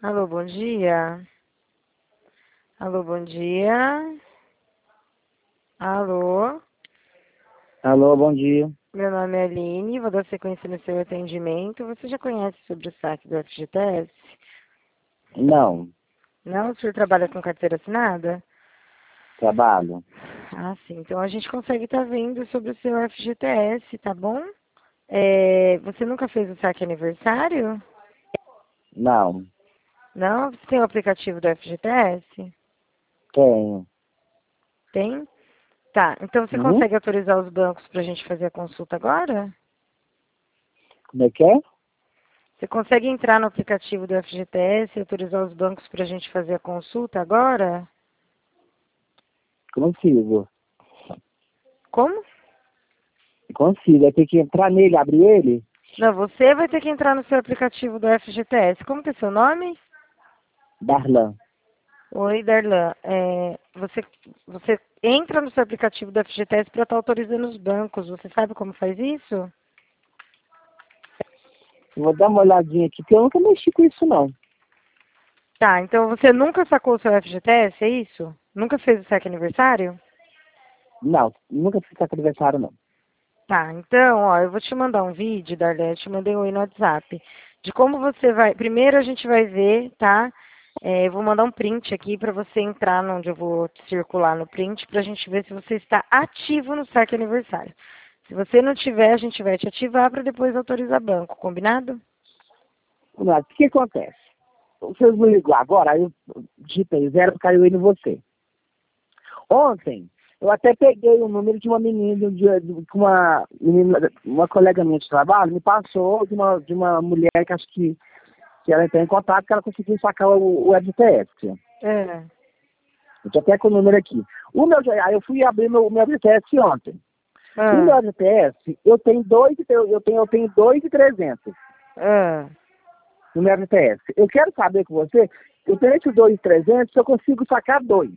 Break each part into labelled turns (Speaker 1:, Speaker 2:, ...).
Speaker 1: Alô, bom dia. Alô, bom dia. Alô,
Speaker 2: Alô, bom dia.
Speaker 1: meu nome é Aline, vou dar sequência no seu atendimento. Você já conhece sobre o saque do FGTS?
Speaker 2: Não,
Speaker 1: Não? O senhor trabalha com carteira assinada?
Speaker 2: trabalho.
Speaker 1: Ah, sim. Então a gente consegue estar vendo sobre o seu FGTS, tá bom? Você nunca fez o saque aniversário?
Speaker 2: Não,
Speaker 1: Não? Você tem o aplicativo do FGTS?
Speaker 2: tenho.
Speaker 1: Tem? Tá. Então você
Speaker 2: Uhum.
Speaker 1: consegue autorizar os bancos para a gente fazer a consulta agora?
Speaker 2: Como é que é?
Speaker 1: Você consegue entrar no aplicativo do FGTS e autorizar os bancos para a gente fazer a consulta agora?
Speaker 2: Consigo.
Speaker 1: Como?
Speaker 2: Consigo. É ter que entrar nele, abrir ele?
Speaker 1: Não, você vai ter que entrar no seu aplicativo do FGTS. Como que é seu nome?
Speaker 2: Darlan.
Speaker 1: Oi, Darlan. Você entra no seu aplicativo do FGTS para estar autorizando os bancos. Você sabe como faz isso?
Speaker 2: Vou dar uma olhadinha aqui, porque eu nunca mexi com isso, não.
Speaker 1: Tá, então você nunca sacou o seu FGTS, é isso? Nunca fez o saque aniversário?
Speaker 2: Não, nunca fiz esse aniversário, não.
Speaker 1: Tá, então, ó, eu vou te mandar um vídeo, Darlene, eu te mandei um aí no WhatsApp, de como você vai. Primeiro a gente vai ver, tá? Eu vou mandar um print aqui para você entrar onde eu vou circular no print para a gente ver se você está ativo no saque aniversário. Se você não tiver, a gente vai te ativar para depois autorizar banco, combinado?
Speaker 2: Mas o que acontece? Vocês me ligou agora, aí eu digitei zero, caiu aí em você. Ontem, eu até peguei o número de uma menina, uma colega minha de trabalho, me passou de uma mulher que acho que ela entrou em contato, que ela conseguiu sacar o FGTS.
Speaker 1: É.
Speaker 2: Eu tô até com o número aqui. Aí eu fui abrir meu FGTS ontem. O meu
Speaker 1: Ah,
Speaker 2: FGTS, eu tenho 2.300
Speaker 1: ah.
Speaker 2: no meu FGTS. Eu quero saber com você, eu tenho esses 2.300, se eu consigo sacar dois.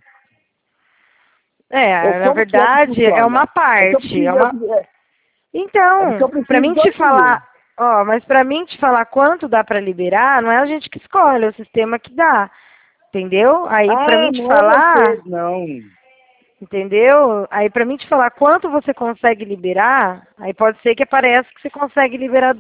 Speaker 2: Ou
Speaker 1: Na
Speaker 2: como que é que
Speaker 1: verdade, é uma
Speaker 2: funciona? É que eu
Speaker 1: parte, é
Speaker 2: preciso,
Speaker 1: uma.
Speaker 2: porque
Speaker 1: Então,
Speaker 2: eu
Speaker 1: para
Speaker 2: preciso de
Speaker 1: mim te
Speaker 2: 2.000.
Speaker 1: falar, ó, mas para mim te falar quanto dá para liberar, não é a gente que escolhe, é o sistema que dá, entendeu? Aí para
Speaker 2: Ah,
Speaker 1: mim te
Speaker 2: não é
Speaker 1: falar,
Speaker 2: vocês, não.
Speaker 1: entendeu? Aí para mim te falar quanto você consegue liberar, aí pode ser que apareça que você consegue liberar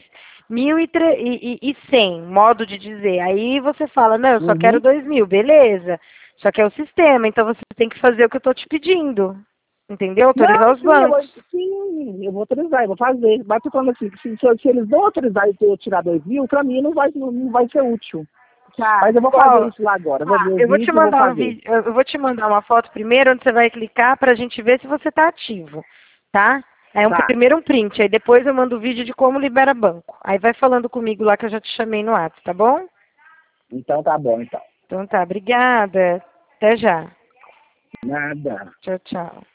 Speaker 1: 2.100, modo de dizer. Aí você fala, não, eu só quero
Speaker 2: Uhum.
Speaker 1: 2.000, beleza? Só que é o sistema, então você tem que fazer o que eu tô te pedindo, entendeu? Autorizar
Speaker 2: Não,
Speaker 1: os
Speaker 2: sim,
Speaker 1: bancos.
Speaker 2: eu vou autorizar, eu vou fazer. Mas tô falando assim, que se eles não autorizarem eu tirar 2.000, pra mim não vai ser útil.
Speaker 1: Tá.
Speaker 2: Mas eu vou fazer
Speaker 1: Ó,
Speaker 2: isso lá agora. Eu vou ver o
Speaker 1: eu vou te
Speaker 2: vídeo e vou
Speaker 1: mandar um
Speaker 2: fazer.
Speaker 1: vídeo, eu vou te mandar uma foto primeiro, onde você vai clicar para a gente ver se você está ativo, tá? Aí
Speaker 2: Tá.
Speaker 1: primeiro um print, aí depois eu mando o vídeo de como libera banco. Aí vai falando comigo lá que eu já te chamei no WhatsApp, tá bom?
Speaker 2: Então tá bom, então.
Speaker 1: Então tá, obrigada. Até já.
Speaker 2: Nada.
Speaker 1: Tchau, tchau.